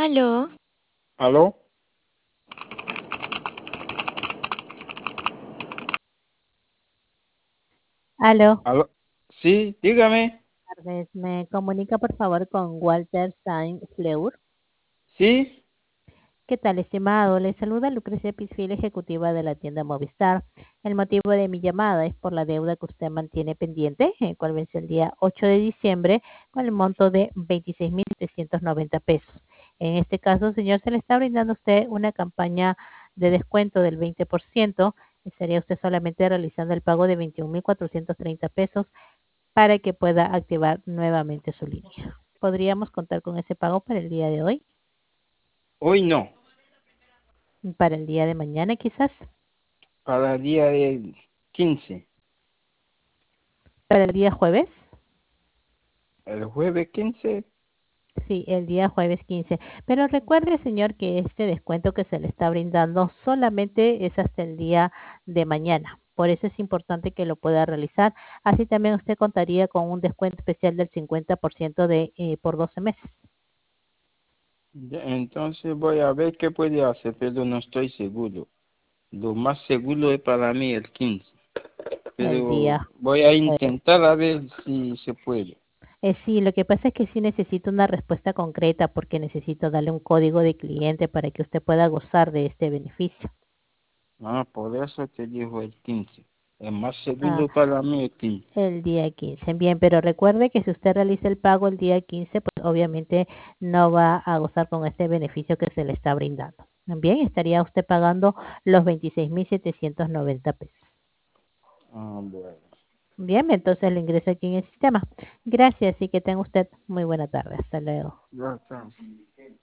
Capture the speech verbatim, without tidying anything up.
Aló, ¿Aló? Aló, ¿Aló? Sí, dígame. buenas tardes. ¿Me comunica por favor con Walter Sainz Fleur? Sí, ¿Qué tal, estimado? Le saluda Lucrecia Pisfil, ejecutiva de la tienda Movistar. El motivo de mi llamada es por la deuda que usted mantiene pendiente, el cual venció el día ocho de diciembre con el monto de veintiséis mil setecientos noventa pesos. En este caso, señor, se le está brindando a usted una campaña de descuento del veinte por ciento. Estaría usted solamente realizando el pago de veintiún mil cuatrocientos treinta pesos para que pueda activar nuevamente su línea. ¿Podríamos contar con ese pago para el día de hoy? hoy no. ¿Para el día de mañana quizás? Para el día del quince. ¿Para el día jueves? El jueves quince. Sí, el día jueves quince. Pero recuerde, señor, que este descuento que se le está brindando solamente es hasta el día de mañana. Por eso es importante que lo pueda realizar. Así también usted contaría con un descuento especial del cincuenta por ciento de, eh, por doce meses. Ya, entonces voy a ver qué puede hacer, pero no estoy seguro. Lo más seguro es para mí el quince. El Pero día voy a jueves. intentar a ver si se puede. Eh, sí, lo que pasa es que sí necesito una respuesta concreta porque necesito darle un código de cliente para que usted pueda gozar de este beneficio. Ah, por eso te digo el quince. El más Ah, seguro para mí el quince. el día quince. Bien, pero recuerde que si usted realiza el pago el día quince, pues obviamente no va a gozar con este beneficio que se le está brindando. Bien, estaría usted pagando los veintiséis mil setecientos noventa pesos. Ah, bueno. Bien, entonces lo ingreso aquí en el sistema. Gracias y que tenga usted muy buena tarde. Hasta luego. Ya está.